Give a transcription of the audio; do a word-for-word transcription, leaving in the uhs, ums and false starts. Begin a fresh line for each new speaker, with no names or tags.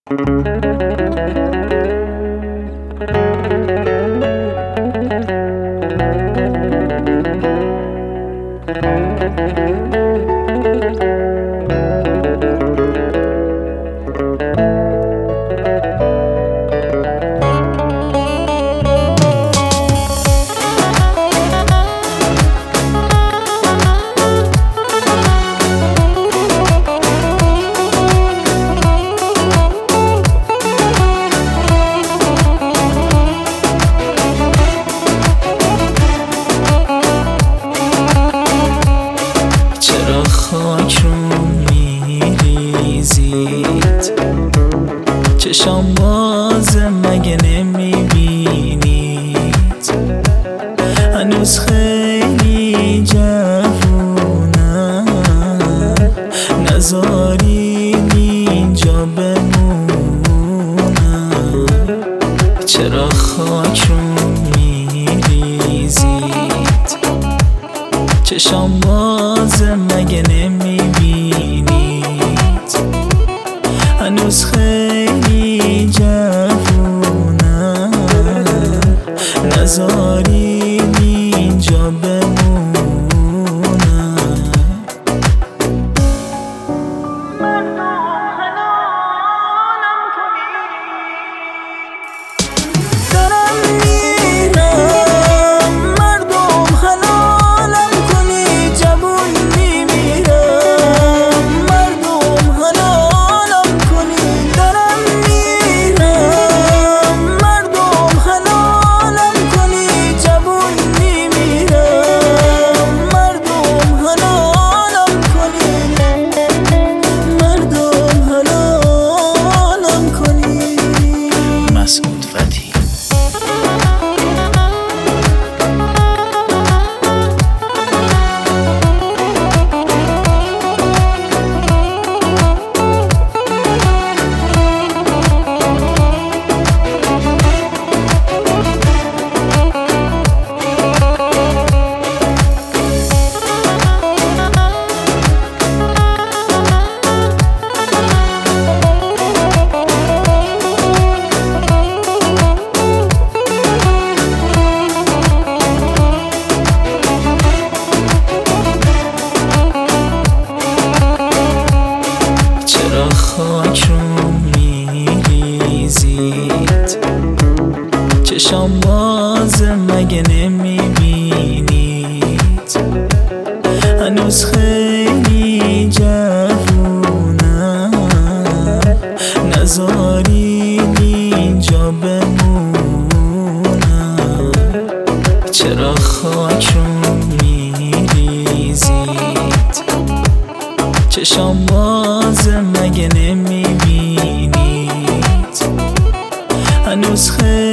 خاک رو میریزید، چشام بازه مگه نمیبینید؟ هنوز خیلی جوونم، نذارین اینجا بمونم. چرا خاک رو میریزید، چشام بازه مگه نمیبینید؟ هنوز خیلی جوونم، نذارین اینجا بمونم. خاک رو میریزید، چشام بازه مگه نمیبینید؟ هنوز خیلی جوونم، نذارین اینجا بمونم. چرا خاک رو میریزید، چشام بازه مگه نمیبینید؟ هنوز خیلی